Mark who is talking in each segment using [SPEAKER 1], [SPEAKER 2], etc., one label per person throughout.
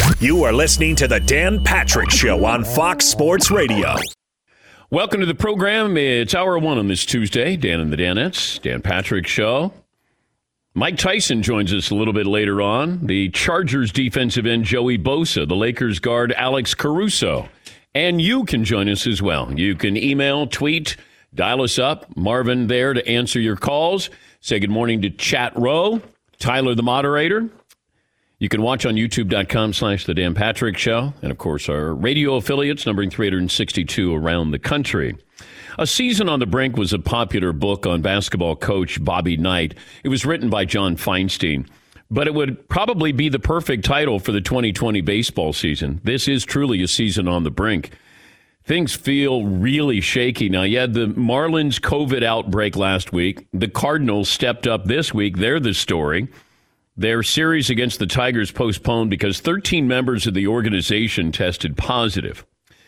[SPEAKER 1] You are listening to the Dan Patrick Show on Fox Sports Radio.
[SPEAKER 2] Welcome to the program. It's hour one on this Tuesday. Dan and the Danettes, Dan Patrick Show. Mike Tyson joins us a little bit later on. The Chargers defensive end Joey Bosa, the Lakers guard Alex Caruso. And you can join us as well. You can email, tweet, dial us up. Marvin there to answer your calls. Say good morning to Chat Row. Tyler, the moderator. You can watch on youtube.com/The Dan Patrick Show. And, of course, our radio affiliates, numbering 362 around the country. A Season on the Brink was a popular book on basketball coach Bobby Knight. It was written by John Feinstein. But it would probably be the perfect title for the 2020 baseball season. This is truly a season on the brink. Things feel really shaky. Now, you had the Marlins COVID outbreak last week. The Cardinals stepped up this week. They're the story. Their series against the Tigers postponed because 13 members of the organization tested positive.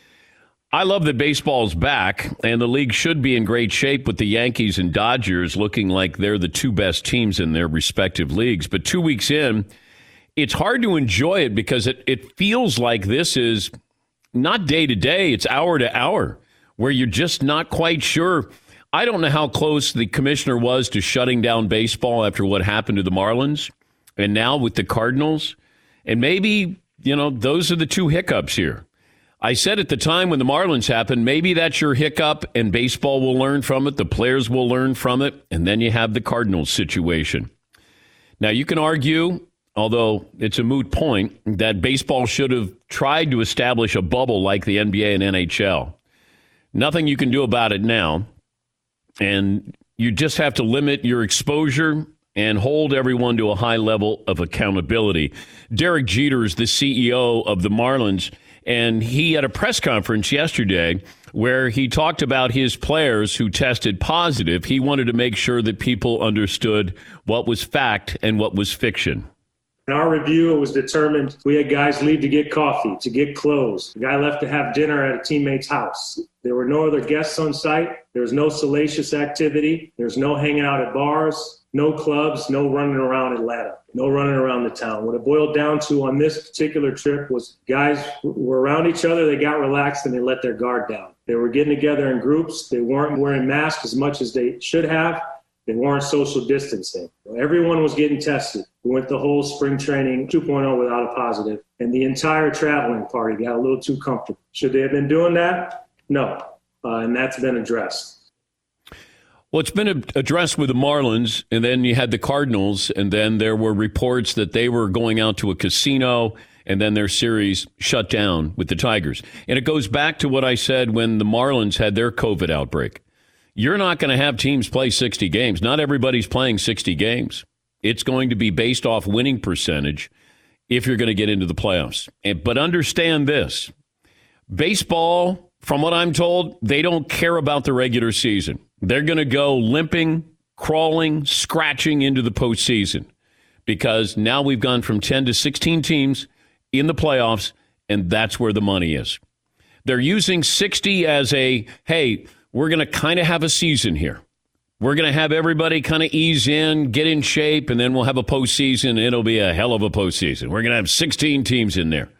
[SPEAKER 2] I love that baseball's back, and the league should be in great shape with the Yankees and Dodgers looking like they're the two best teams in their respective leagues. But 2 weeks in, it's hard to enjoy it because it feels like this is not day to day, it's hour to hour, where you're just not quite sure. I don't know how close the commissioner was to shutting down baseball after what happened to the Marlins. And now with the Cardinals, and maybe, those are the two hiccups here. I said at the time when the Marlins happened, maybe that's your hiccup and baseball will learn from it. The players will learn from it. And then you have the Cardinals situation. Now, you can argue, although it's a moot point, that baseball should have tried to establish a bubble like the NBA and NHL. Nothing you can do about it now. And you just have to limit your exposure and hold everyone to a high level of accountability. Derek Jeter is the CEO of the Marlins, and he had a press conference yesterday where he talked about his players who tested positive. He wanted to make sure that people understood what was fact and what was fiction.
[SPEAKER 3] In our review, it was determined we had guys leave to get coffee, to get clothes. A guy left to have dinner at a teammate's house. There were no other guests on site. There was no salacious activity. There's no hanging out at bars, no clubs, no running around Atlanta, no running around the town. What it boiled down to on this particular trip was guys were around each other, they got relaxed, and they let their guard down. They were getting together in groups. They weren't wearing masks as much as they should have. They weren't social distancing. Everyone was getting tested. We went the whole spring training 2.0 without a positive, and the entire traveling party got a little too comfortable. Should they have been doing that? No, and that's been addressed.
[SPEAKER 2] Well, it's been addressed with the Marlins, and then you had the Cardinals, and then there were reports that they were going out to a casino, and then their series shut down with the Tigers. And it goes back to what I said when the Marlins had their COVID outbreak. You're not going to have teams play 60 games. Not everybody's playing 60 games. It's going to be based off winning percentage if you're going to get into the playoffs. But understand this. Baseball, from what I'm told, they don't care about the regular season. They're going to go limping, crawling, scratching into the postseason because now we've gone from 10 to 16 teams in the playoffs, and that's where the money is. They're using 60 as hey, we're going to kind of have a season here. We're going to have everybody kind of ease in, get in shape, and then we'll have a postseason. It'll be a hell of a postseason. We're going to have 16 teams in there.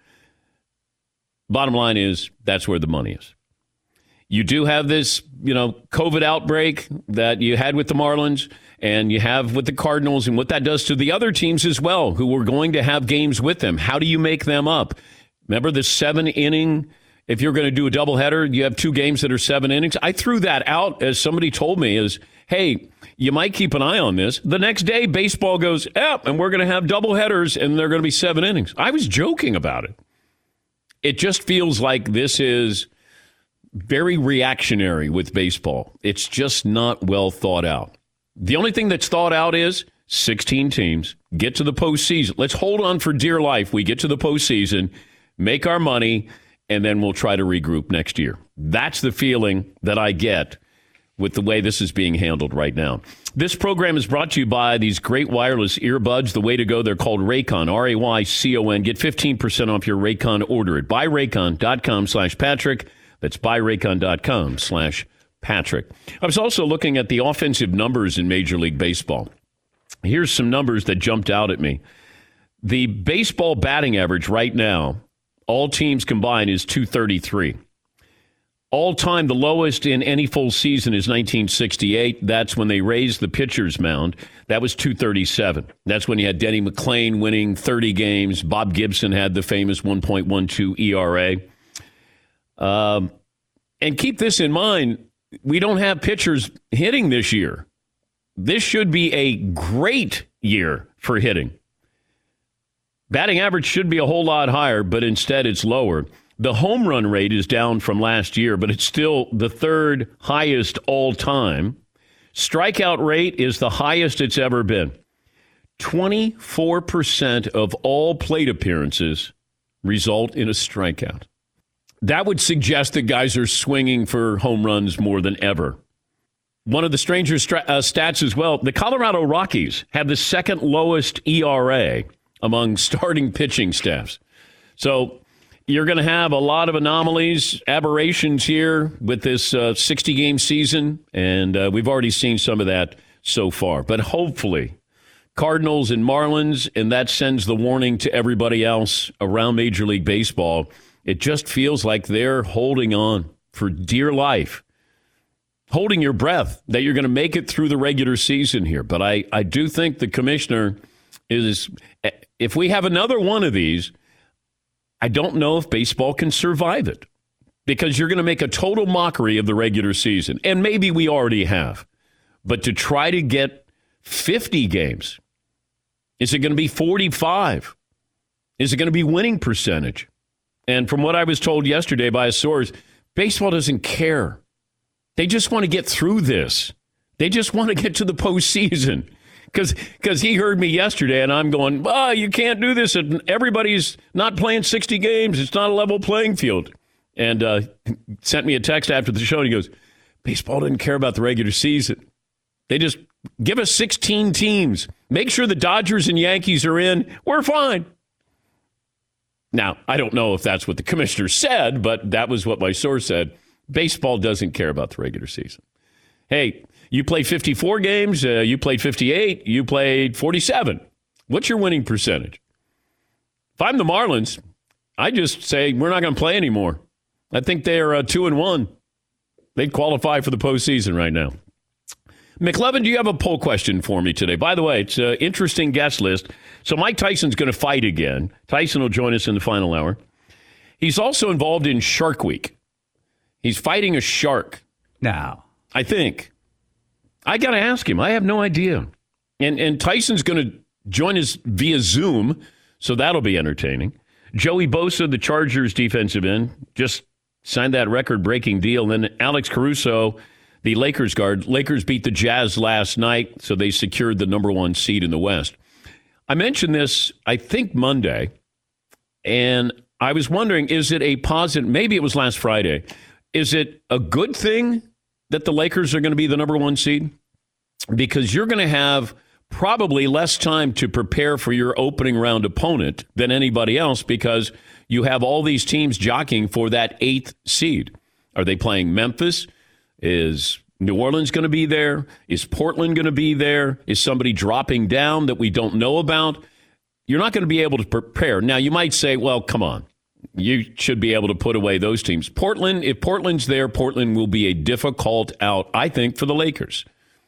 [SPEAKER 2] Bottom line is, that's where the money is. You do have this, COVID outbreak that you had with the Marlins and you have with the Cardinals and what that does to the other teams as well who were going to have games with them. How do you make them up? Remember the 7-inning? If you're going to do a doubleheader, you have 2 games that are 7 innings. I threw that out as somebody told me is, hey, you might keep an eye on this. The next day, baseball goes, and we're going to have doubleheaders, and they're going to be 7 innings. I was joking about it. It just feels like this is very reactionary with baseball. It's just not well thought out. The only thing that's thought out is 16 teams, get to the postseason. Let's hold on for dear life. We get to the postseason, make our money, and then we'll try to regroup next year. That's the feeling that I get with the way this is being handled right now. This program is brought to you by these great wireless earbuds. The way to go, they're called Raycon, R-A-Y-C-O-N. Get 15% off your Raycon order at buyraycon.com/Patrick. That's buyraycon.com/Patrick. I was also looking at the offensive numbers in Major League Baseball. Here's some numbers that jumped out at me. The baseball batting average right now, all teams combined, is 233. All time, the lowest in any full season is 1968. That's when they raised the pitcher's mound. That was 237. That's when you had Denny McClain winning 30 games. Bob Gibson had the famous 1.12 ERA. And keep this in mind, we don't have pitchers hitting this year. This should be a great year for hitting. Batting average should be a whole lot higher, but instead it's lower. The home run rate is down from last year, but it's still the third highest all time. Strikeout rate is the highest it's ever been. 24% of all plate appearances result in a strikeout. That would suggest that guys are swinging for home runs more than ever. One of the stranger stats as well, the Colorado Rockies have the second lowest ERA among starting pitching staffs. So you're going to have a lot of anomalies, aberrations here with this 60-game season, and we've already seen some of that so far. But hopefully, Cardinals and Marlins, and that sends the warning to everybody else around Major League Baseball. It just feels like they're holding on for dear life, holding your breath that you're going to make it through the regular season here. But I do think the commissioner is, if we have another one of these, I don't know if baseball can survive it, because you're going to make a total mockery of the regular season. And maybe we already have. But to try to get 50 games, is it going to be 45? Is it going to be winning percentage? And from what I was told yesterday by a source, baseball doesn't care. They just want to get through this. They just want to get to the postseason. Because he heard me yesterday, and I'm going, you can't do this. Everybody's not playing 60 games. It's not a level playing field. And sent me a text after the show, and he goes, baseball didn't care about the regular season. They just give us 16 teams. Make sure the Dodgers and Yankees are in. We're fine. Now, I don't know if that's what the commissioner said, but that was what my source said. Baseball doesn't care about the regular season. Hey, you played 54 games, you played 58, you played 47. What's your winning percentage? If I'm the Marlins, I just say we're not going to play anymore. I think they're 2-1. They'd qualify for the postseason right now. McLevin, do you have a poll question for me today? By the way, it's an interesting guest list. So Mike Tyson's going to fight again. Tyson will join us in the final hour. He's also involved in Shark Week. He's fighting a shark.
[SPEAKER 4] Now,
[SPEAKER 2] I think. I got to ask him. I have no idea. And Tyson's going to join us via Zoom, so that'll be entertaining. Joey Bosa, the Chargers defensive end, just signed that record-breaking deal. And then Alex Caruso, the Lakers guard. Lakers beat the Jazz last night, so they secured the number one seed in the West. I mentioned this, I think, Monday, and I was wondering, is it a positive? Maybe it was last Friday. Is it a good thing that the Lakers are going to be the number one seed? Because you're going to have probably less time to prepare for your opening round opponent than anybody else, because you have all these teams jockeying for that 8th seed. Are they playing Memphis? Is New Orleans going to be there? Is Portland going to be there? Is somebody dropping down that we don't know about? You're not going to be able to prepare. Now, you might say, well, come on. You should be able to put away those teams. Portland, if Portland's there, Portland will be a difficult out, I think, for the Lakers.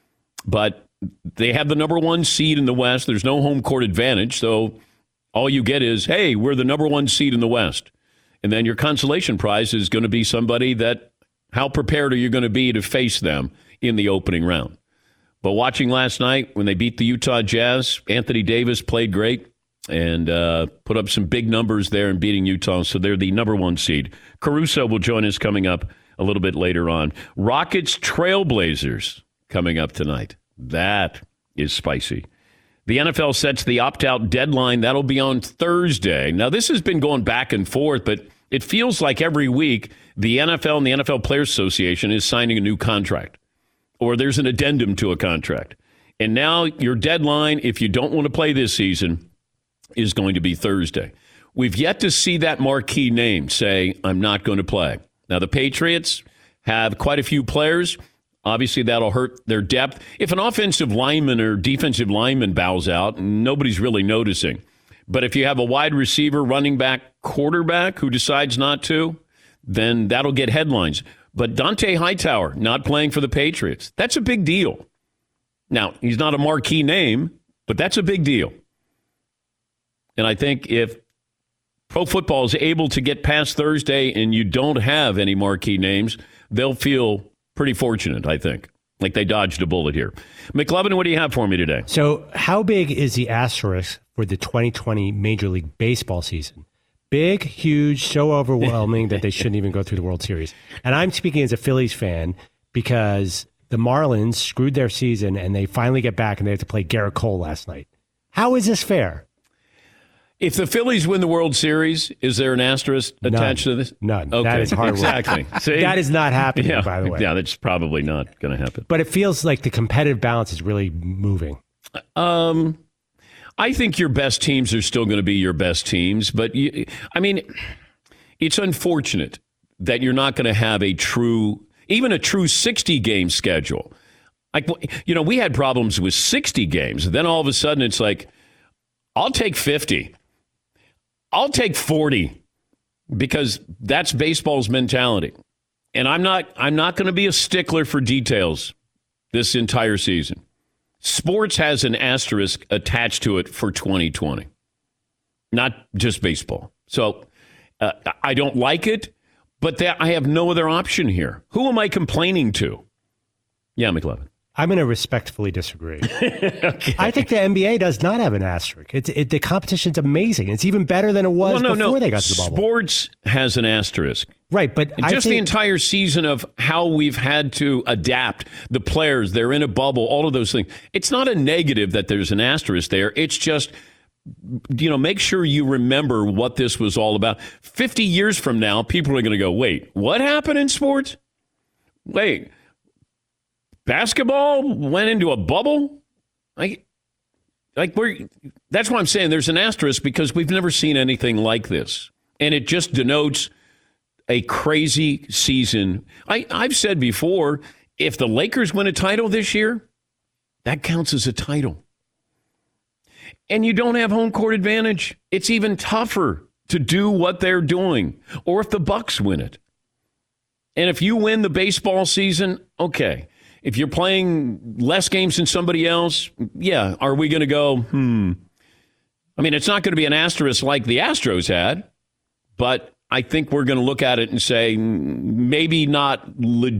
[SPEAKER 2] But they have the number one seed in the West. There's no home court advantage, so all you get is, hey, we're the number one seed in the West. And then your consolation prize is going to be somebody that, how prepared are you going to be to face them in the opening round? But watching last night when they beat the Utah Jazz, Anthony Davis played great and put up some big numbers there in beating Utah, so they're the number one seed. Caruso will join us coming up a little bit later on. Rockets Trailblazers coming up tonight. That is spicy. The NFL sets the opt-out deadline. That'll be on Thursday. Now, this has been going back and forth, but it feels like every week the NFL and the NFL Players Association is signing a new contract, or there's an addendum to a contract. And now your deadline, if you don't want to play this season, is going to be Thursday. We've yet to see that marquee name say, I'm not going to play. Now, the Patriots have quite a few players. Obviously, that'll hurt their depth. If an offensive lineman or defensive lineman bows out, nobody's really noticing. But if you have a wide receiver, running back, quarterback who decides not to, then that'll get headlines. But Dante Hightower not playing for the Patriots, that's a big deal. Now, he's not a marquee name, but that's a big deal. And I think if pro football is able to get past Thursday and you don't have any marquee names, they'll feel pretty fortunate, I think. Like they dodged a bullet here. McLovin, what do you have for me today?
[SPEAKER 4] So how big is the asterisk for the 2020 Major League Baseball season? Big, huge, so overwhelming that they shouldn't even go through the World Series. And I'm speaking as a Phillies fan because the Marlins screwed their season and they finally get back and they have to play Garrett Cole last night. How is this fair?
[SPEAKER 2] If the Phillies win the World Series, is there an asterisk attached to this?
[SPEAKER 4] None.
[SPEAKER 2] Okay.
[SPEAKER 4] That is hard work.
[SPEAKER 2] Exactly. See?
[SPEAKER 4] That is not happening, by the way.
[SPEAKER 2] Yeah, that's probably not going to happen.
[SPEAKER 4] But it feels like the competitive balance is really moving.
[SPEAKER 2] I think your best teams are still going to be your best teams. But, it's unfortunate that you're not going to have even a true 60-game schedule. Like, we had problems with 60 games. Then all of a sudden it's like, I'll take 50. I'll take 40 because that's baseball's mentality. And I'm not going to be a stickler for details this entire season. Sports has an asterisk attached to it for 2020, not just baseball. So I don't like it, but I have no other option here. Who am I complaining to? Yeah, McLevin.
[SPEAKER 4] I'm going to respectfully disagree.
[SPEAKER 2] Okay.
[SPEAKER 4] I think the NBA does not have an asterisk. The competition's amazing. It's even better than it was before they got to the bubble.
[SPEAKER 2] Sports has an asterisk.
[SPEAKER 4] Right, but
[SPEAKER 2] the entire season of how we've had to adapt the players, they're in a bubble, all of those things. It's not a negative that there's an asterisk there. It's just, make sure you remember what this was all about. 50 years from now, people are going to go, wait, what happened in sports? Wait. Basketball went into a bubble? That's why I'm saying there's an asterisk because we've never seen anything like this. And it just denotes a crazy season. I've said before, if the Lakers win a title this year, that counts as a title. And you don't have home court advantage. It's even tougher to do what they're doing. Or if the Bucks win it. And if you win the baseball season, okay. If you're playing less games than somebody else, yeah, are we going to go, it's not going to be an asterisk like the Astros had, but I think we're going to look at it and say maybe not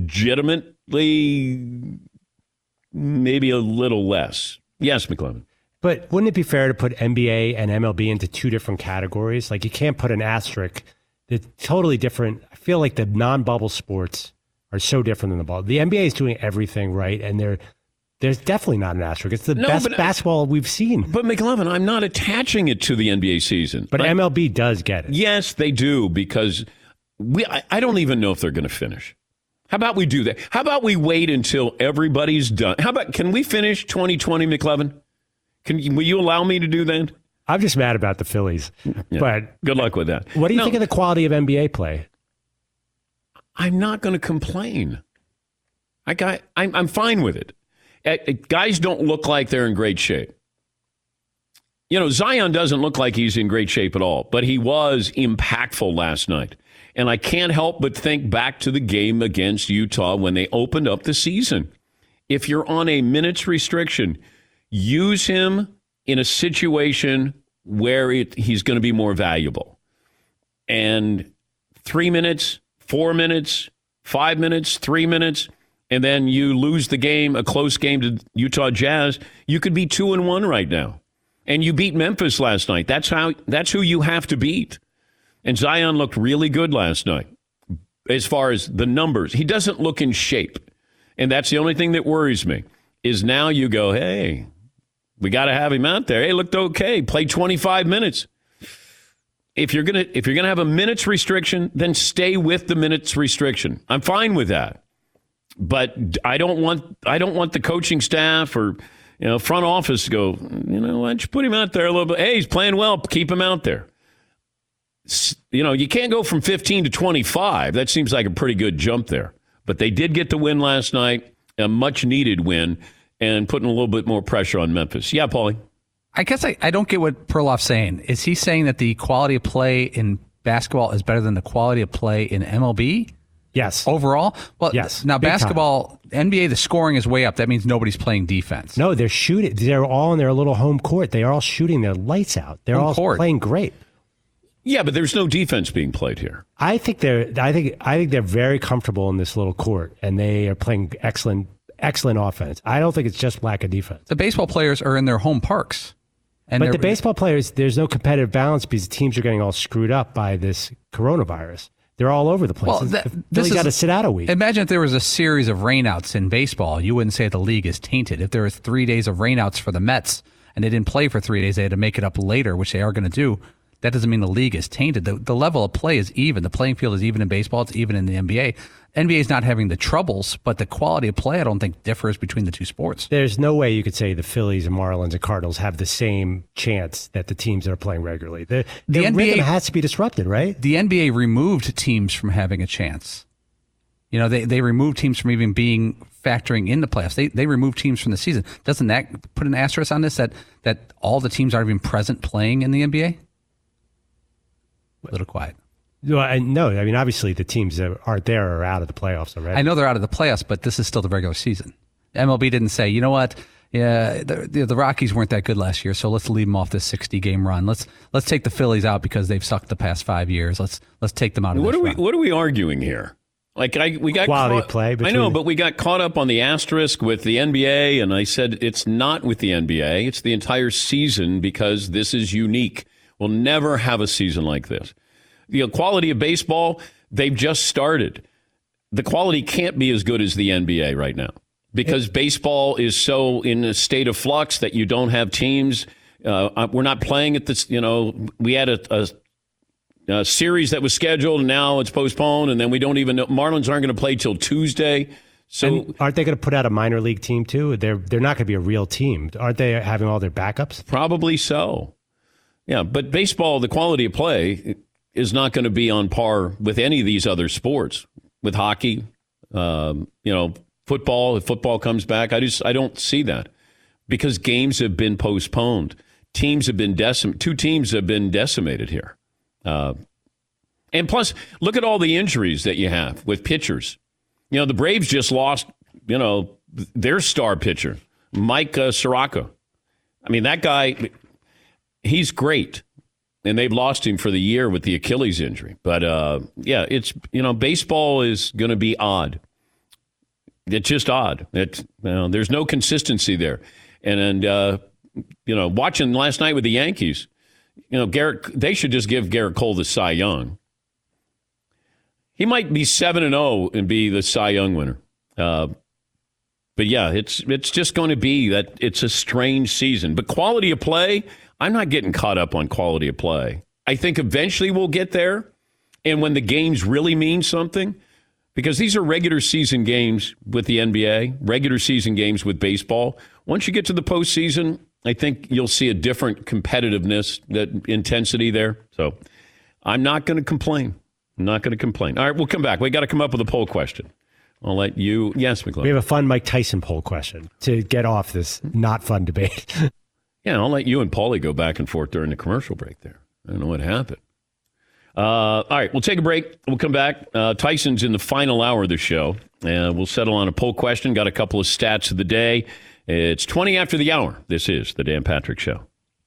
[SPEAKER 2] legitimately, maybe a little less. Yes, McLevin.
[SPEAKER 4] But wouldn't it be fair to put NBA and MLB into two different categories? Like you can't put an asterisk. It's totally different. I feel like the non-bubble sports are so different than the ball. The NBA is doing everything right, and there's definitely not an asterisk. It's the best basketball we've seen.
[SPEAKER 2] But McLevin, I'm not attaching it to the NBA season.
[SPEAKER 4] But MLB does get it.
[SPEAKER 2] Yes, they do, because I don't even know if they're going to finish. How about we do that? How about we wait until everybody's done? Can we finish 2020, McLevin? Will you allow me to do that?
[SPEAKER 4] I'm just mad about the Phillies.
[SPEAKER 2] Yeah.
[SPEAKER 4] But
[SPEAKER 2] good luck with that.
[SPEAKER 4] What do you think of the quality of NBA play?
[SPEAKER 2] I'm not going to complain. I'm fine with it. Guys don't look like they're in great shape. Zion doesn't look like he's in great shape at all, but he was impactful last night. And I can't help but think back to the game against Utah when they opened up the season. If you're on a minutes restriction, use him in a situation where he's going to be more valuable. And 3 minutes, 4 minutes, 5 minutes, 3 minutes, and then you lose the game, a close game to Utah Jazz, you could be 2-1 right now. And you beat Memphis last night. That's who you have to beat. And Zion looked really good last night as far as the numbers. He doesn't look in shape. And that's the only thing that worries me, is now you go, hey, we got to have him out there. Hey, looked okay. Played 25 minutes. If you're gonna have a minutes restriction, then stay with the minutes restriction. I'm fine with that. But I don't want the coaching staff or front office to go, why don't you put him out there a little bit? Hey, he's playing well. Keep him out there. You can't go from 15 to 25. That seems like a pretty good jump there. But they did get the win last night, a much needed win, and putting a little bit more pressure on Memphis. Yeah, Paulie.
[SPEAKER 5] I guess I don't get what Perloff's saying. Is he saying that the quality of play in basketball is better than the quality of play in MLB?
[SPEAKER 4] Yes.
[SPEAKER 5] Overall? Well,
[SPEAKER 4] yes.
[SPEAKER 5] Now,
[SPEAKER 4] Big
[SPEAKER 5] basketball,
[SPEAKER 4] time.
[SPEAKER 5] NBA, the scoring is way up. That means nobody's playing defense.
[SPEAKER 4] No, they're shooting. They're all in their little home court. They are all shooting their lights out. They're all playing great.
[SPEAKER 2] Yeah, but there's no defense being played here.
[SPEAKER 4] I think they're very comfortable in this little court, and they are playing excellent offense. I don't think it's just lack of defense.
[SPEAKER 5] The baseball players are in their home parks.
[SPEAKER 4] But the baseball players, there's no competitive balance because teams are getting all screwed up by this coronavirus. They're all over the place.
[SPEAKER 5] Well,
[SPEAKER 4] Philly's got to sit out a week.
[SPEAKER 5] Imagine if there was a series of rainouts in baseball. You wouldn't say the league is tainted. If there was 3 days of rainouts for the Mets and they didn't play for 3 days, they had to make it up later, which they are going to do. That doesn't mean the league is tainted. The level of play is even. The playing field is even in baseball. It's even in the NBA. NBA is not having the troubles, but the quality of play I don't think differs between the two sports.
[SPEAKER 4] There's no way you could say the Phillies and Marlins and Cardinals have the same chance that the teams that are playing regularly. The NBA rhythm has to be disrupted, right?
[SPEAKER 5] The NBA removed teams from having a chance. You know, they removed teams from even factoring in the playoffs. They removed teams from the season. Doesn't that put an asterisk on this that all the teams aren't even present playing in the NBA? A little quiet.
[SPEAKER 4] No, I mean, obviously the teams that aren't there are out of the playoffs already.
[SPEAKER 5] I know they're out of the playoffs, but this is still the regular season. MLB didn't say, you know what, yeah, the Rockies weren't that good last year, so let's leave them off this 60-game run. Let's take the Phillies out because they've sucked the past 5 years. Let's take them out of this run.
[SPEAKER 2] What are we arguing here? We got
[SPEAKER 4] quality play.
[SPEAKER 2] I know, but we got caught up on the asterisk with the NBA, and I said it's not with the NBA. It's the entire season because this is unique. We'll never have a season like this. The quality of baseball, they've just started. The quality can't be as good as the NBA right now because baseball is so in a state of flux that you don't have teams. We're not playing at this. You know, we had a series that was scheduled and now it's postponed, and then we don't even know. Marlins aren't going to play till Tuesday. So
[SPEAKER 4] and aren't they going to put out a minor league team too? They're not going to be a real team. Aren't they having all their backups?
[SPEAKER 2] Probably so. Yeah, but baseball, the quality of play is not going to be on par with any of these other sports. With hockey, football. If football comes back, I don't see that because games have been postponed. Teams have been Two teams have been decimated here, and plus, look at all the injuries that you have with pitchers. You know, the Braves just lost. You know, their star pitcher, Mike Soroka. I mean, that guy. He's great, and they've lost him for the year with the Achilles injury. But, it's, baseball is going to be odd. It's just odd. There's no consistency there. And watching last night with the Yankees, they should just give Garrett Cole the Cy Young. He might be 7-0 and be the Cy Young winner. But, yeah, it's just going to be that it's a strange season. But quality of play, I'm not getting caught up on quality of play. I think eventually we'll get there. And when the games really mean something, because these are regular season games with the NBA, regular season games with baseball. Once you get to the postseason, I think you'll see a different competitiveness, that intensity there. So I'm not going to complain. I'm not going to complain. All right, we'll come back. We got to come up with a poll question. I'll let you. Yes, McLean.
[SPEAKER 4] We have a fun Mike Tyson poll question to get off this not fun debate.
[SPEAKER 2] Yeah, I'll let you and Paulie go back and forth during the commercial break there. I don't know what happened. All right, we'll take a break. We'll come back. Tyson's in the final hour of the show. We'll settle on a poll question. Got a couple of stats of the day. It's 20 after the hour. This is the Dan Patrick Show.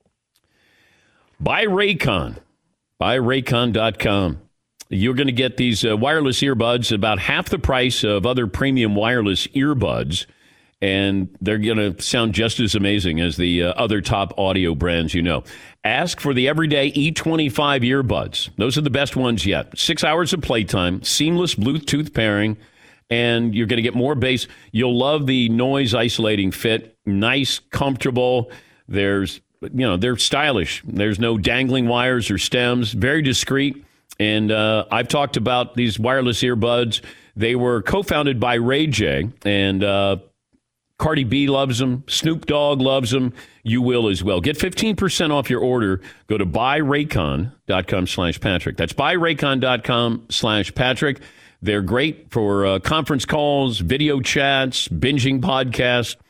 [SPEAKER 2] Buy Raycon. Buy Raycon.com. You're going to get these wireless earbuds about half the price of other premium wireless earbuds. And they're going to sound just as amazing as the other top audio brands you know. Ask for the everyday E25 earbuds. Those are the best ones yet. 6 hours of playtime, seamless Bluetooth pairing, and you're going to get more bass. You'll love the noise isolating fit. Nice, comfortable. They're stylish. There's no dangling wires or stems. Very discreet. And I've talked about these wireless earbuds. They were co-founded by Ray J, and Cardi B loves them. Snoop Dogg loves them. You will as well. Get 15% off your order. Go to buyraycon.com/Patrick. That's buyraycon.com/Patrick. They're great for conference calls, video chats, binging podcasts.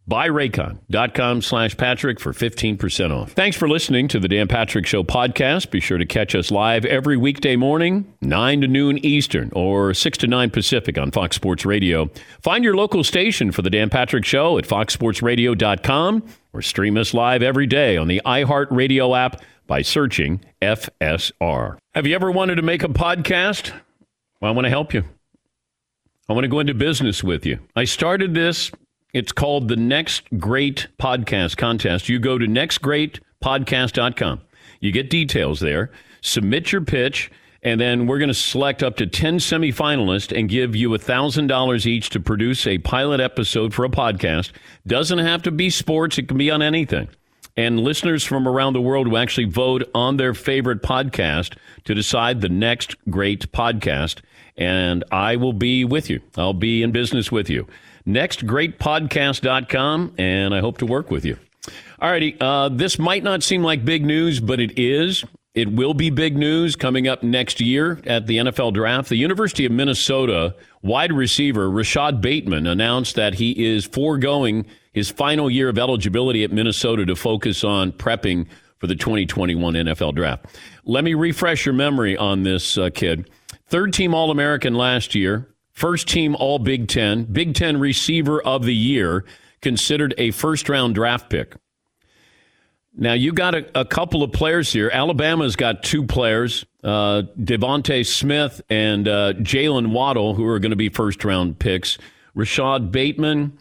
[SPEAKER 2] Buy Raycon.com/Patrick for 15% off. Thanks for listening to the Dan Patrick Show podcast. Be sure to catch us live every weekday morning, 9 to noon Eastern or 6 to 9 Pacific on Fox Sports Radio. Find your local station for the Dan Patrick Show at foxsportsradio.com or stream us live every day on the iHeartRadio app by searching FSR. Have you ever wanted to make a podcast? Well, I want to help you. I want to go into business with you. I started this. It's called the Next Great Podcast Contest. You go to nextgreatpodcast.com. You get details there. Submit your pitch, and then we're going to select up to 10 semifinalists and give you $1,000 each to produce a pilot episode for a podcast. Doesn't have to be sports. It can be on anything. And listeners from around the world will actually vote on their favorite podcast to decide the next great podcast. And I will be with you. I'll be in business with you. NextGreatPodcast.com, and I hope to work with you. All righty. This might not seem like big news, but it is. It will be big news coming up next year at the NFL Draft. The University of Minnesota wide receiver Rashad Bateman announced that he is foregoing his final year of eligibility at Minnesota to focus on prepping for the 2021 NFL Draft. Let me refresh your memory on this kid. Third-team All-American last year, first-team All-Big Ten, Big Ten Receiver of the Year, considered a first-round draft pick. Now, you got a couple of players here. Alabama's got two players, Devontae Smith and Jalen Waddle, who are going to be first-round picks. Rashad Bateman,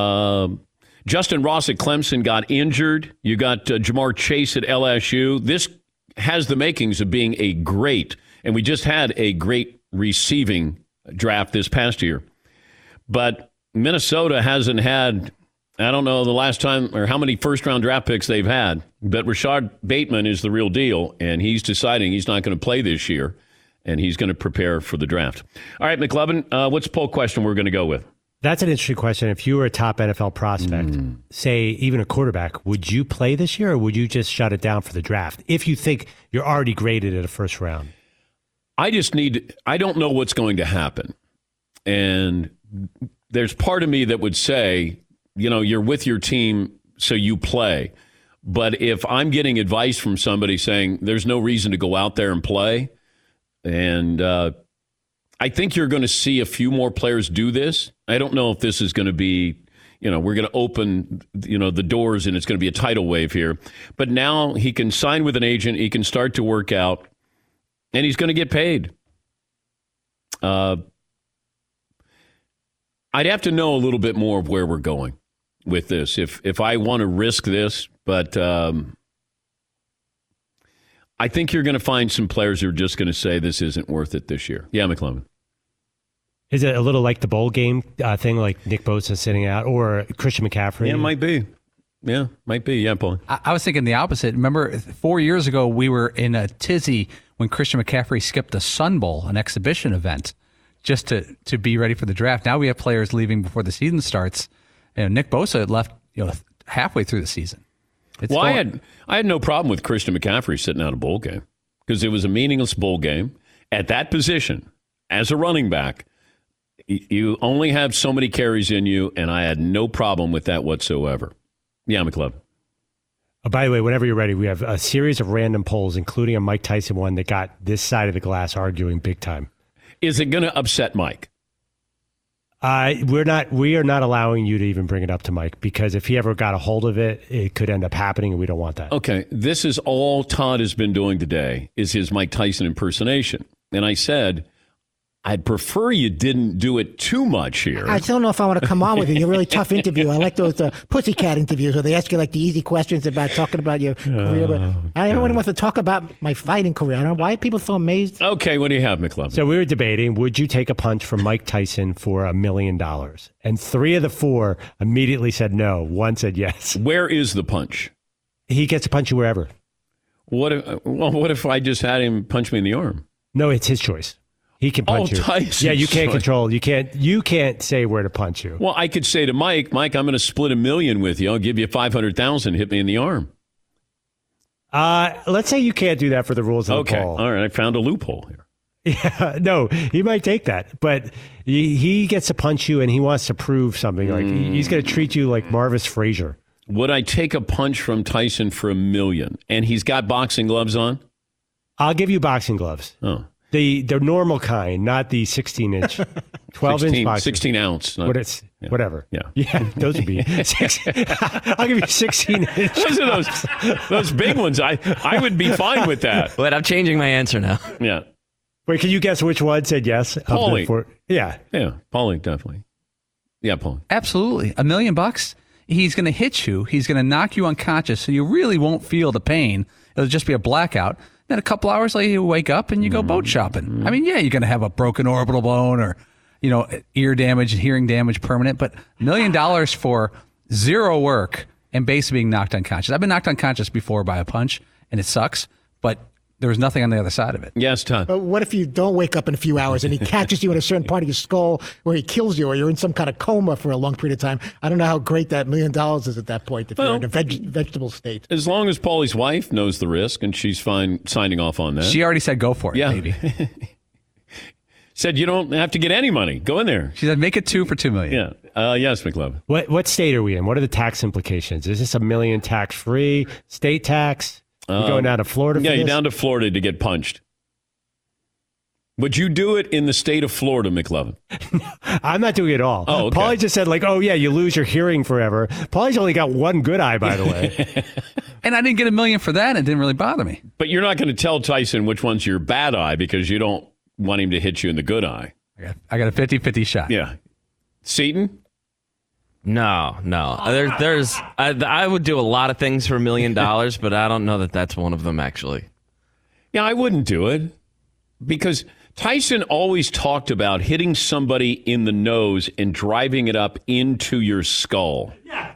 [SPEAKER 2] Justin Ross at Clemson got injured. You got Jamar Chase at LSU. This has the makings of being a great, and we just had a great receiving draft this past year. But Minnesota hasn't had, I don't know the last time or how many first-round draft picks they've had, but Rashad Bateman is the real deal, and he's deciding he's not going to play this year, and he's going to prepare for the draft. All right, McLovin, what's the poll question we're going to go with?
[SPEAKER 4] That's an interesting question. If you were a top NFL prospect, say even a quarterback, would you play this year or would you just shut it down for the draft if you think you're already graded at a first round?
[SPEAKER 2] I don't know what's going to happen. And there's part of me that would say, you're with your team, so you play. But if I'm getting advice from somebody saying there's no reason to go out there and play, and I think you're going to see a few more players do this. I don't know if this is going to be, we're going to open, the doors and it's going to be a tidal wave here. But now he can sign with an agent. He can start to work out, and he's going to get paid. I'd have to know a little bit more of where we're going with this if I want to risk this. But I think you're going to find some players who are just going to say this isn't worth it this year. Yeah, McClellan.
[SPEAKER 4] Is it a little like the bowl game thing, like Nick Bosa sitting out, or Christian McCaffrey?
[SPEAKER 2] Yeah, it might be. Yeah, might be. Yeah, Paul.
[SPEAKER 5] I was thinking the opposite. Remember, 4 years ago, we were in a tizzy when Christian McCaffrey skipped the Sun Bowl, an exhibition event, just to be ready for the draft. Now we have players leaving before the season starts. Nick Bosa left halfway through the season.
[SPEAKER 2] I had no problem with Christian McCaffrey sitting out a bowl game because it was a meaningless bowl game. At that position, as a running back, you only have so many carries in you, and I had no problem with that whatsoever. Yeah, McClellan.
[SPEAKER 4] By the way, whenever you're ready, we have a series of random polls, including a Mike Tyson one that got this side of the glass arguing big time.
[SPEAKER 2] Is it going to upset Mike?
[SPEAKER 4] We are not allowing you to even bring it up to Mike, because if he ever got a hold of it, it could end up happening, and we don't want that.
[SPEAKER 2] Okay, this is all Todd has been doing today, is his Mike Tyson impersonation. And I said, I'd prefer you didn't do it too much here.
[SPEAKER 6] I still don't know if I want to come on with you. You're a really tough interview. I like those pussycat interviews where they ask you like the easy questions about talking about your career. But I don't want to talk about my fighting career. I don't know why are people so amazed.
[SPEAKER 2] Okay, what do you have, McClellan?
[SPEAKER 4] So we were debating, would you take a punch from Mike Tyson for $1 million? And 3 of the 4 immediately said no. 1 said yes.
[SPEAKER 2] Where is the punch?
[SPEAKER 4] He gets to punch you wherever.
[SPEAKER 2] What if I just had him punch me in the arm?
[SPEAKER 4] No, it's his choice. He can punch you.
[SPEAKER 2] Tyson,
[SPEAKER 4] yeah, you can't control. You can't say where to punch you.
[SPEAKER 2] Well, I could say to Mike, I'm going to split $1 million with you. I'll give you $500,000. Hit me in the arm.
[SPEAKER 4] Let's say you can't do that for the rules of the poll.
[SPEAKER 2] All right. I found a loophole here.
[SPEAKER 4] Yeah, no, he might take that, but he gets to punch you and he wants to prove something. Like he's going to treat you like Marvis Frazier.
[SPEAKER 2] Would I take a punch from Tyson for $1 million? And he's got boxing gloves on?
[SPEAKER 4] I'll give you boxing gloves.
[SPEAKER 2] Oh.
[SPEAKER 4] The normal kind, not the 16-inch, 12-inch boxing.
[SPEAKER 2] 16 ounce.
[SPEAKER 4] Whatever.
[SPEAKER 2] Yeah,
[SPEAKER 4] those would be. I'll give you 16-inch.
[SPEAKER 2] Those are those big ones. I would be fine with that.
[SPEAKER 7] But I'm changing my answer now.
[SPEAKER 2] Yeah.
[SPEAKER 4] Wait, can you guess which one said yes?
[SPEAKER 2] Paulie.
[SPEAKER 4] Yeah,
[SPEAKER 2] Paulie, definitely. Yeah, Paulie.
[SPEAKER 5] Absolutely. $1 million. He's going to hit you. He's going to knock you unconscious, so you really won't feel the pain. It'll just be a blackout. Then a couple hours later, you wake up and you go boat shopping. I mean, yeah, you're going to have a broken orbital bone or, ear damage, hearing damage, permanent. But $1 million for zero work and basically being knocked unconscious. I've been knocked unconscious before by a punch, and it sucks. But there was nothing on the other side of it.
[SPEAKER 2] Yes, Todd.
[SPEAKER 6] But what if you don't wake up in a few hours and he catches you in a certain part of your skull where he kills you, or you're in some kind of coma for a long period of time? I don't know how great that $1 million is at that point if you're in a vegetable state.
[SPEAKER 2] As long as Paulie's wife knows the risk and she's fine signing off on that.
[SPEAKER 5] She already said go for it, baby.
[SPEAKER 2] Said you don't have to get any money. Go in there.
[SPEAKER 5] She said make it 2 for $2 million.
[SPEAKER 2] Yeah. Yes, McLovin.
[SPEAKER 4] What state are we in? What are the tax implications? Is this $1 million tax-free, state tax? You going down to Florida for
[SPEAKER 2] Yeah,
[SPEAKER 4] this?
[SPEAKER 2] you're down to Florida to get punched. Would you do it in the state of Florida, McLovin?
[SPEAKER 4] I'm not doing it all.
[SPEAKER 2] Oh, okay.
[SPEAKER 4] Paulie just said, you lose your hearing forever. Paulie's only got one good eye, by the way.
[SPEAKER 5] And I didn't get $1 million for that. It didn't really bother me.
[SPEAKER 2] But you're not going to tell Tyson which one's your bad eye because you don't want him to hit you in the good eye.
[SPEAKER 5] I got a 50-50 shot.
[SPEAKER 2] Yeah. Seton?
[SPEAKER 7] No. I would do a lot of things for $1 million, but I don't know that that's one of them, actually.
[SPEAKER 2] Yeah, I wouldn't do it because Tyson always talked about hitting somebody in the nose and driving it up into your skull. Yeah.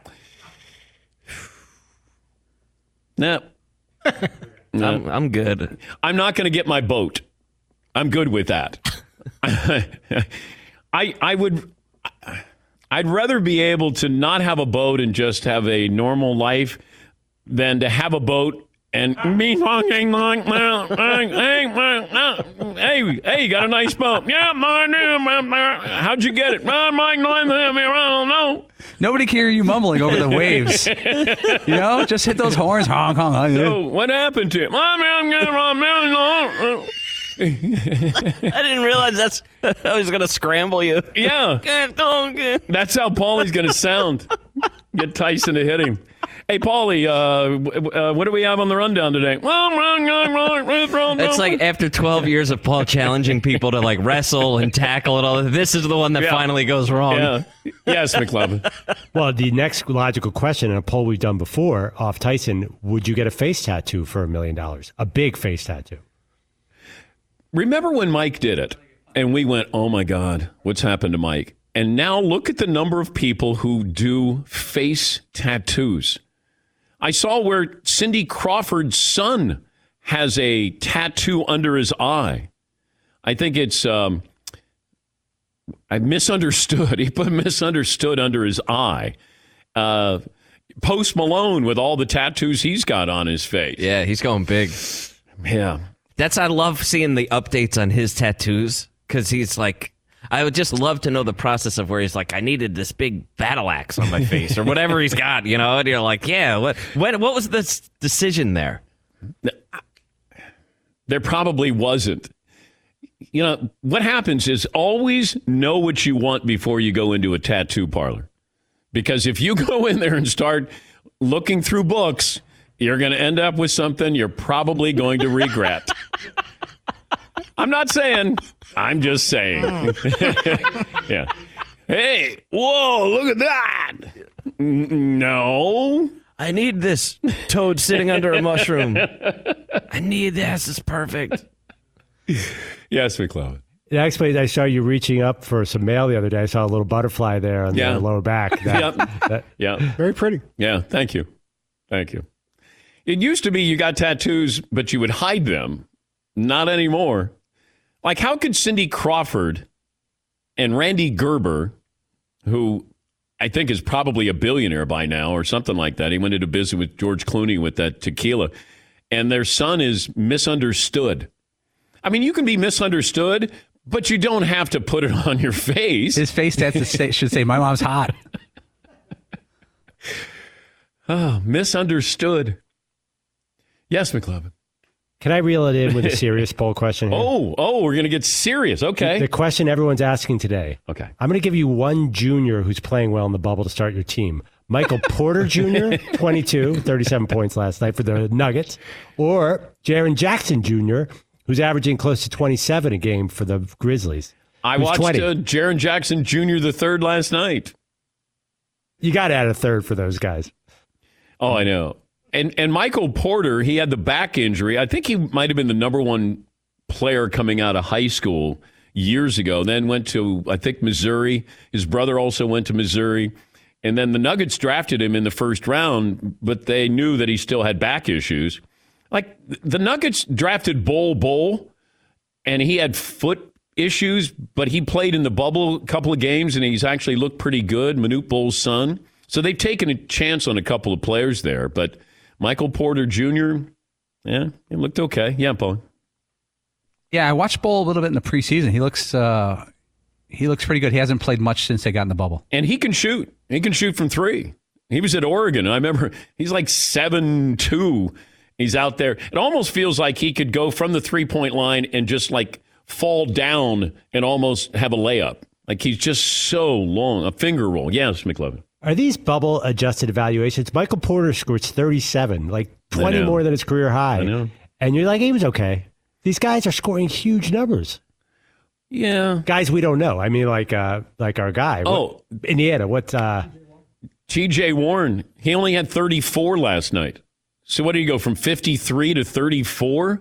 [SPEAKER 2] No.
[SPEAKER 7] I'm good.
[SPEAKER 2] I'm not going to get my boat. I'm good with that. I'd rather be able to not have a boat and just have a normal life than to have a boat and hey, you got a nice boat. Yeah, how'd you get it? I don't know.
[SPEAKER 5] Nobody can hear you mumbling over the waves. Just hit those horns. Honk, honk, honk.
[SPEAKER 2] So what happened to him?
[SPEAKER 7] I didn't realize I was going to scramble you.
[SPEAKER 2] Yeah. That's how Paulie's going to sound. Get Tyson to hit him. Hey, Paulie, what do we have on the rundown today?
[SPEAKER 7] It's like after 12 years of Paul challenging people to wrestle and tackle and all that, this is the one that finally goes wrong.
[SPEAKER 2] Yeah. Yes, McLovin.
[SPEAKER 4] Well, the next logical question in a poll we've done before off Tyson, would you get a face tattoo for $1 million? A big face tattoo.
[SPEAKER 2] Remember when Mike did it and we went, oh my God, what's happened to Mike? And now look at the number of people who do face tattoos. I saw where Cindy Crawford's son has a tattoo under his eye. I think it's, I misunderstood. He put misunderstood under his eye. Post Malone with all the tattoos he's got on his face.
[SPEAKER 7] Yeah, he's going big.
[SPEAKER 2] Yeah.
[SPEAKER 7] I love seeing the updates on his tattoos because he's like, I would just love to know the process of where he's like, I needed this big battle axe on my face or whatever he's got, and you're like, yeah, what was the decision there?
[SPEAKER 2] There probably wasn't. What happens is always know what you want before you go into a tattoo parlor. Because if you go in there and start looking through books, you're going to end up with something you're probably going to regret. I'm not saying. I'm just saying. Yeah. Hey, whoa, look at that. No.
[SPEAKER 7] I need this toad sitting under a mushroom. I need this. It's perfect.
[SPEAKER 2] Yes, McLovin.
[SPEAKER 4] The next place I saw you reaching up for some mail the other day. I saw a little butterfly there on the lower back.
[SPEAKER 2] Yeah.
[SPEAKER 6] Very pretty.
[SPEAKER 2] Yeah, thank you. Thank you. It used to be you got tattoos, but you would hide them. Not anymore. Like, how could Cindy Crawford and Randy Gerber, who I think is probably a billionaire by now or something like that, he went into business with George Clooney with that tequila, and their son is misunderstood. I mean, you can be misunderstood, but you don't have to put it on your face.
[SPEAKER 5] His face stats should say, "My mom's hot."
[SPEAKER 2] Oh, misunderstood. Yes, McLovin.
[SPEAKER 4] Can I reel it in with a serious poll question here?
[SPEAKER 2] Oh, we're going to get serious. Okay.
[SPEAKER 4] The question everyone's asking today.
[SPEAKER 2] Okay.
[SPEAKER 4] I'm going to give you one junior who's playing well in the bubble to start your team. Michael Porter Jr., 22, 37 points last night for the Nuggets. Or Jaren Jackson Jr., who's averaging close to 27 a game for the Grizzlies.
[SPEAKER 2] I watched Jaren Jackson Jr. the third last night.
[SPEAKER 4] You got to add a third for those guys.
[SPEAKER 2] Oh, I know. And Michael Porter, he had the back injury. I think he might have been the number one player coming out of high school years ago. Then went to, I think, Missouri. His brother also went to Missouri. And then the Nuggets drafted him in the first round, but they knew that he still had back issues. Like, the Nuggets drafted Bol, and he had foot issues, but he played in the bubble a couple of games, and he's actually looked pretty good, Manute Bol's son. So they've taken a chance on a couple of players there, but Michael Porter Jr., yeah, he looked okay. Yeah, Paul.
[SPEAKER 5] Yeah, I watched Bol a little bit in the preseason. He looks pretty good. He hasn't played much since they got in the bubble.
[SPEAKER 2] And he can shoot. He can shoot from three. He was at Oregon. I remember he's like 7'2". He's out there. It almost feels like he could go from the three-point line and just like fall down and almost have a layup. Like he's just so long. A finger roll. Yes, McLovin.
[SPEAKER 4] Are these bubble-adjusted evaluations? Michael Porter scores 37, like 20 more than his career high.
[SPEAKER 2] I know.
[SPEAKER 4] And you're like, he was okay. These guys are scoring huge numbers.
[SPEAKER 2] Yeah.
[SPEAKER 4] Guys we don't know. I mean, like our guy.
[SPEAKER 2] Oh.
[SPEAKER 4] Indiana. What's
[SPEAKER 2] T.J. Warren, he only had 34 last night. So what do you go from 53 to 34?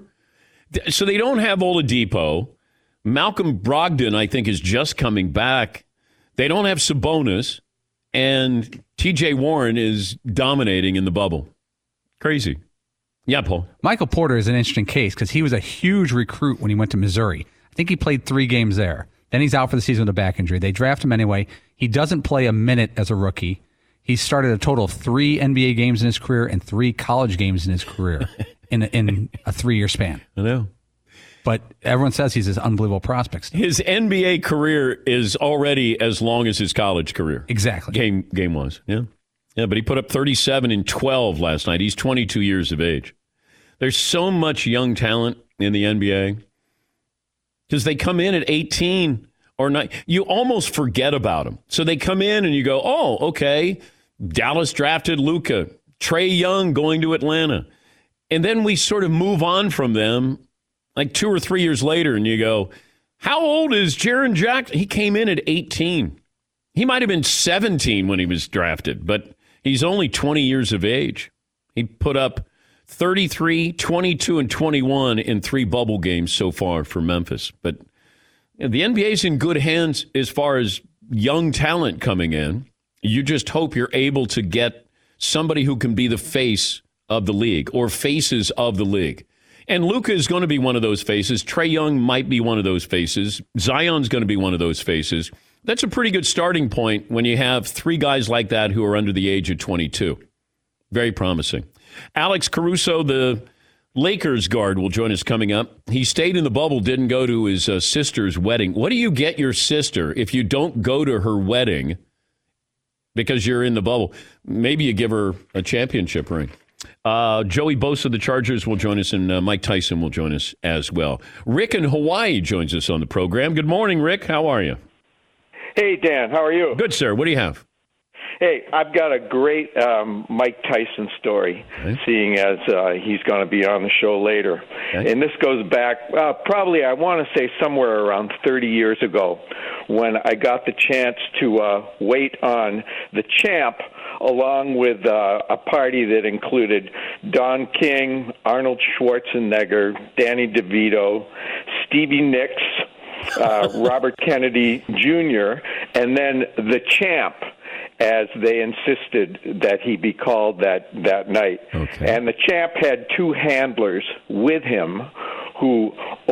[SPEAKER 2] So they don't have Oladipo. Malcolm Brogdon, I think, is just coming back. They don't have Sabonis. And T.J. Warren is dominating in the bubble. Crazy. Yeah, Paul.
[SPEAKER 5] Michael Porter is an interesting case because he was a huge recruit when he went to Missouri. I think he played 3 games there. Then he's out for the season with a back injury. They draft him anyway. He doesn't play a minute as a rookie. He started a total of 3 NBA games in his career and 3 college games in his career in a 3-year span.
[SPEAKER 2] I know.
[SPEAKER 5] But everyone says he's this unbelievable prospect.
[SPEAKER 2] His NBA career is already as long as his college career.
[SPEAKER 5] Exactly.
[SPEAKER 2] Game was, yeah. Yeah, but he put up 37 in 12 last night. He's 22 years of age. There's so much young talent in the NBA because they come in at 18 or 9. You almost forget about them. So they come in and you go, oh, okay, Dallas drafted Luka, Trae Young going to Atlanta. And then we sort of move on from them like 2 or 3 years later, and you go, how old is Jaren Jackson? He came in at 18. He might have been 17 when he was drafted, but he's only 20 years of age. He put up 33, 22, and 21 in 3 bubble games so far for Memphis. But the NBA's in good hands as far as young talent coming in. You just hope you're able to get somebody who can be the face of the league or faces of the league. And Luka is going to be one of those faces. Trae Young might be one of those faces. Zion's going to be one of those faces. That's a pretty good starting point when you have 3 guys like that who are under the age of 22. Very promising. Alex Caruso, the Lakers guard, will join us coming up. He stayed in the bubble, didn't go to his sister's wedding. What do you get your sister if you don't go to her wedding because you're in the bubble? Maybe you give her a championship ring. Joey Bosa of the Chargers will join us, and Mike Tyson will join us as well. Rick in Hawaii joins us on the program. Good morning, Rick. How are you?
[SPEAKER 8] Hey, Dan. How are you?
[SPEAKER 2] Good, sir. What do you have?
[SPEAKER 8] Hey, I've got a great Mike Tyson story, seeing as he's going to be on the show later. Okay. And this goes back probably, I want to say, somewhere around 30 years ago when I got the chance to wait on the champ along with a party that included Don King, Arnold Schwarzenegger, Danny DeVito, Stevie Nicks, Robert Kennedy Jr., and then the champ, as they insisted that he be called that night. Okay. And the champ had 2 handlers with him who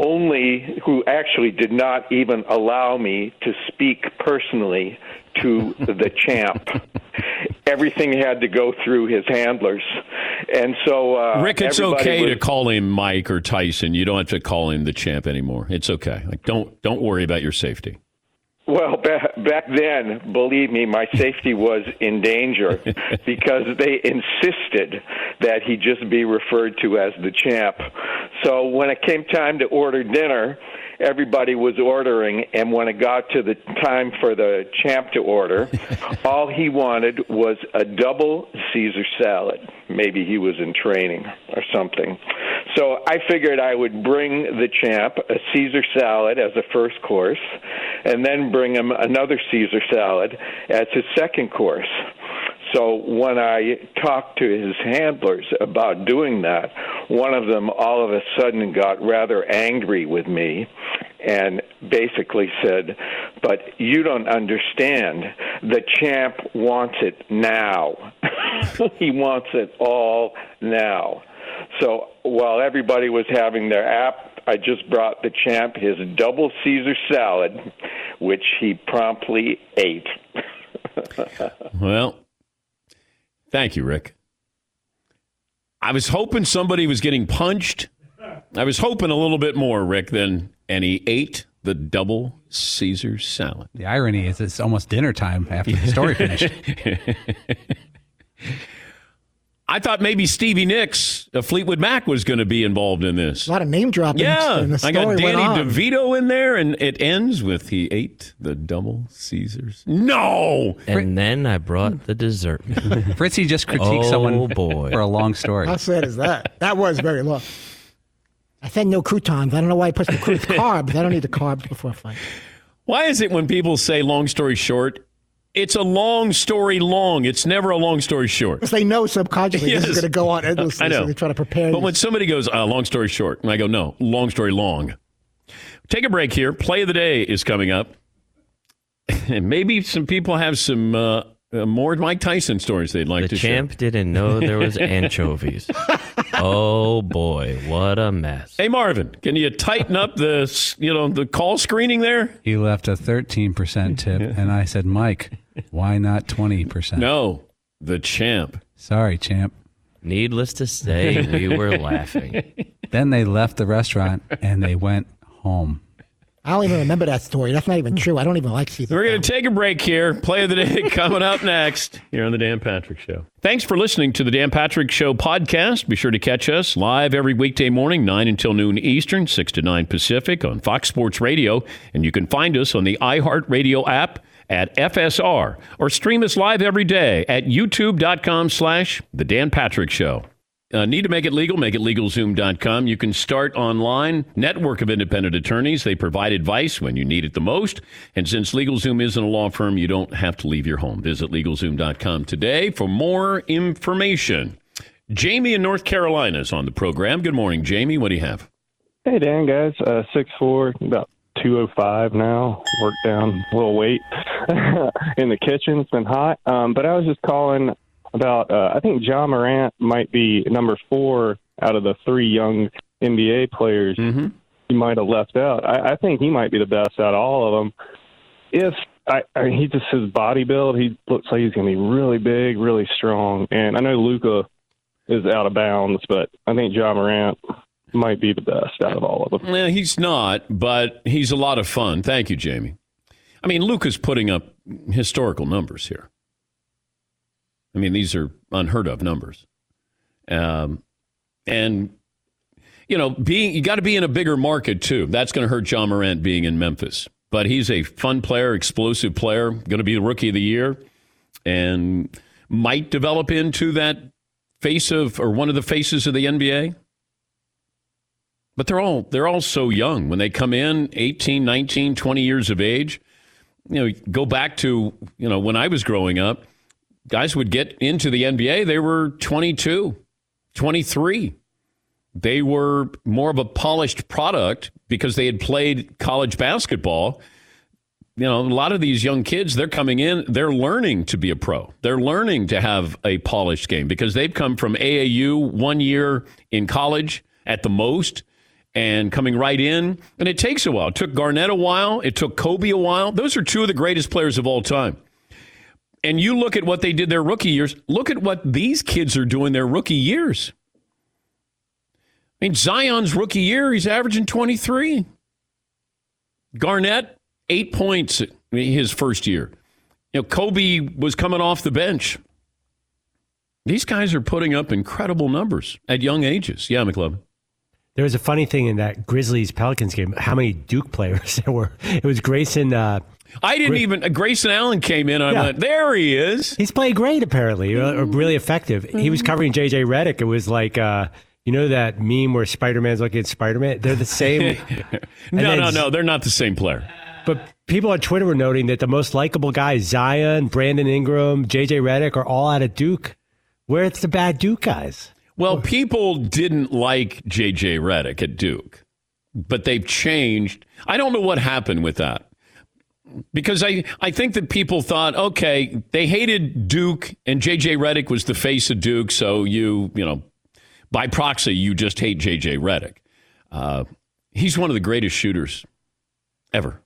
[SPEAKER 8] actually did not even allow me to speak personally to the champ. Everything had to go through his handlers. And so,
[SPEAKER 2] Rick, it's
[SPEAKER 8] everybody
[SPEAKER 2] okay to call him Mike or Tyson. You don't have to call him the champ anymore. It's okay. Like, don't worry about your safety.
[SPEAKER 8] Well, back then, believe me, my safety was in danger because they insisted that he just be referred to as the champ. So when it came time to order dinner, everybody was ordering, and when it got to the time for the champ to order, all he wanted was a double Caesar salad. Maybe he was in training or something. So I figured I would bring the champ a Caesar salad as a first course, and then bring him another Caesar salad as his second course. So when I talked to his handlers about doing that, one of them all of a sudden got rather angry with me and basically said, "But you don't understand. The champ wants it now." He wants it all now. So while everybody was having their app, I just brought the champ his double Caesar salad, which he promptly ate.
[SPEAKER 2] Well, thank you, Rick. I was hoping somebody was getting punched. I was hoping a little bit more, Rick, and he ate the double Caesar salad.
[SPEAKER 5] The irony is it's almost dinner time after the story finished.
[SPEAKER 2] I thought maybe Stevie Nicks of Fleetwood Mac was going to be involved in this.
[SPEAKER 6] A lot of name dropping.
[SPEAKER 2] Yeah,
[SPEAKER 6] And the
[SPEAKER 2] I
[SPEAKER 6] story
[SPEAKER 2] got Danny
[SPEAKER 6] went on.
[SPEAKER 2] DeVito in there, and it ends with he ate the double Caesars. No!
[SPEAKER 7] And then I brought the dessert.
[SPEAKER 5] Fritzy just critiqued someone
[SPEAKER 7] boy.
[SPEAKER 5] for a long story.
[SPEAKER 6] How sad is that? That was very long. I said no croutons. I don't know why he puts the carbs. I don't need the carbs before a fight.
[SPEAKER 2] Why is it when people say long story short, it's a long story long? It's never a long story short.
[SPEAKER 6] Because they know subconsciously this is going to go on endlessly.
[SPEAKER 2] I know.
[SPEAKER 6] So they try to prepare
[SPEAKER 2] But
[SPEAKER 6] you.
[SPEAKER 2] when somebody goes, long story short, and I go, no, long story long. Take a break here. Play of the day is coming up. And maybe some people have some more Mike Tyson stories they'd like to
[SPEAKER 7] The
[SPEAKER 2] share.
[SPEAKER 7] champ didn't know there was anchovies. Oh, boy. What a mess.
[SPEAKER 2] Hey, Marvin, can you tighten up the call screening there?
[SPEAKER 5] He left a 13% tip, and I said, Mike, why not 20%?
[SPEAKER 2] No, the champ.
[SPEAKER 5] Sorry, champ.
[SPEAKER 7] Needless to say, we were laughing.
[SPEAKER 5] Then they left the restaurant, and they went home.
[SPEAKER 6] I don't even remember that story. That's not even true. I don't even like Caesar.
[SPEAKER 2] We're going to take a break here. Play of the day coming up next here on The Dan Patrick Show. Thanks for listening to The Dan Patrick Show podcast. Be sure to catch us live every weekday morning, 9 until noon Eastern, 6 to 9 Pacific on Fox Sports Radio. And you can find us on the iHeartRadio app at FSR or stream us live every day at youtube.com/The Dan Patrick Show. Need to make it legal? Make it LegalZoom.com. You can start online. Network of independent attorneys. They provide advice when you need it the most. And since LegalZoom isn't a law firm, you don't have to leave your home. Visit LegalZoom.com today for more information. Jamie in North Carolina is on the program. Good morning, Jamie. What do you have?
[SPEAKER 9] Hey, Dan, guys. 6'4", about 205 now. Worked down a little weight in the kitchen. It's been hot. But I was just calling about, I think Ja Morant might be number 4 out of the 3 young NBA players he might have left out. I think he might be the best out of all of them. He just his body build, he looks like he's going to be really big, really strong. And I know Luka is out of bounds, but I think Ja Morant might be the best out of all of them.
[SPEAKER 2] Well, he's not, but he's a lot of fun. Thank you, Jamie. I mean, Luka's putting up historical numbers here. I mean, these are unheard of numbers. And, you know, you got to be in a bigger market, too. That's going to hurt Ja Morant being in Memphis. But he's a fun player, explosive player, going to be the rookie of the year, and might develop into that one of the faces of the NBA. But they're all so young. When they come in, 18, 19, 20 years of age, you know, go back to, you know, when I was growing up, guys would get into the NBA, they were 22, 23. They were more of a polished product because they had played college basketball. You know, a lot of these young kids, they're coming in, they're learning to be a pro. They're learning to have a polished game because they've come from AAU 1 year in college at the most and coming right in. And it takes a while. It took Garnett a while. It took Kobe a while. Those are 2 of the greatest players of all time. And you look at what they did their rookie years. Look at what these kids are doing their rookie years. I mean, Zion's rookie year, he's averaging 23. Garnett, 8 points his first year. Kobe was coming off the bench. These guys are putting up incredible numbers at young ages. Yeah, McLovin.
[SPEAKER 4] There was a funny thing in that Grizzlies-Pelicans game, how many Duke players there were. It was Grayson.
[SPEAKER 2] Grayson Allen came in. I went, there he is.
[SPEAKER 4] He's played great, apparently, really effective. He was covering J.J. Redick. It was like, you know that meme where Spider-Man's looking at Spider-Man? They're the same.
[SPEAKER 2] No, they're not the same player.
[SPEAKER 4] But people on Twitter were noting that the most likable guys, Zion, Brandon Ingram, J.J. Redick, are all out of Duke. Where's the bad Duke guys?
[SPEAKER 2] Well, people didn't like J.J. Redick at Duke, but they've changed. I don't know what happened with that. Because I think that people thought, okay, they hated Duke, and J.J. Redick was the face of Duke, so you know, by proxy, you just hate J.J. Redick. He's one of the greatest shooters ever.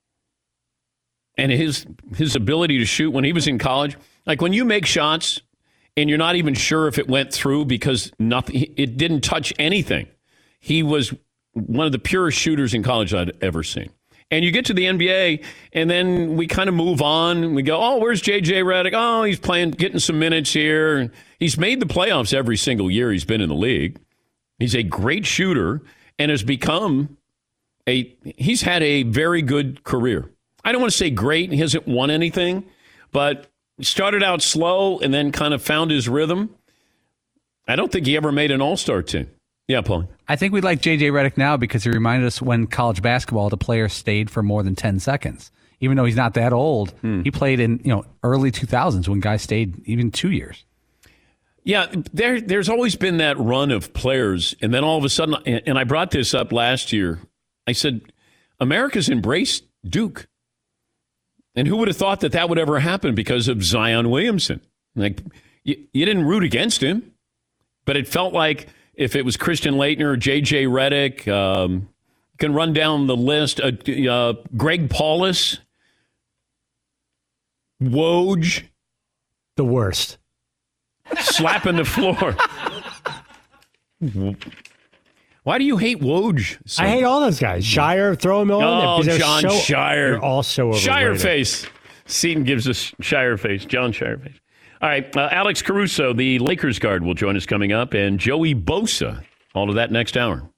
[SPEAKER 2] And his ability to shoot when he was in college, like when you make shots and you're not even sure if it went through because it didn't touch anything. He was one of the purest shooters in college I'd ever seen. And you get to the NBA, and then we kind of move on. We go, oh, where's J.J. Redick? Oh, he's getting some minutes here. He's made the playoffs every single year he's been in the league. He's a great shooter and has become he's had a very good career. I don't want to say great. He hasn't won anything, but started out slow and then kind of found his rhythm. I don't think he ever made an all-star team. Yeah, Paul.
[SPEAKER 5] I think we like J.J. Redick now because he reminded us when college basketball, the player stayed for more than 10 seconds. Even though he's not that old, he played in early 2000s when guys stayed even 2 years.
[SPEAKER 2] Yeah, there's always been that run of players, and then all of a sudden, and I brought this up last year, I said, America's embraced Duke. And who would have thought that would ever happen because of Zion Williamson? Like, you didn't root against him, but it felt like if it was Christian Laettner or J.J. Redick, you can run down the list, Greg Paulus, Woj.
[SPEAKER 4] The worst.
[SPEAKER 2] Slapping the floor. Why do you hate Woj?
[SPEAKER 4] So? I hate all those guys. Shire, throw them all in there.
[SPEAKER 2] John Shire.
[SPEAKER 4] They're all so overrated.
[SPEAKER 2] Shire face. Seton gives us Shire face. John Shire face. All right, Alex Caruso, the Lakers guard, will join us coming up, and Joey Bosa. All of that next hour.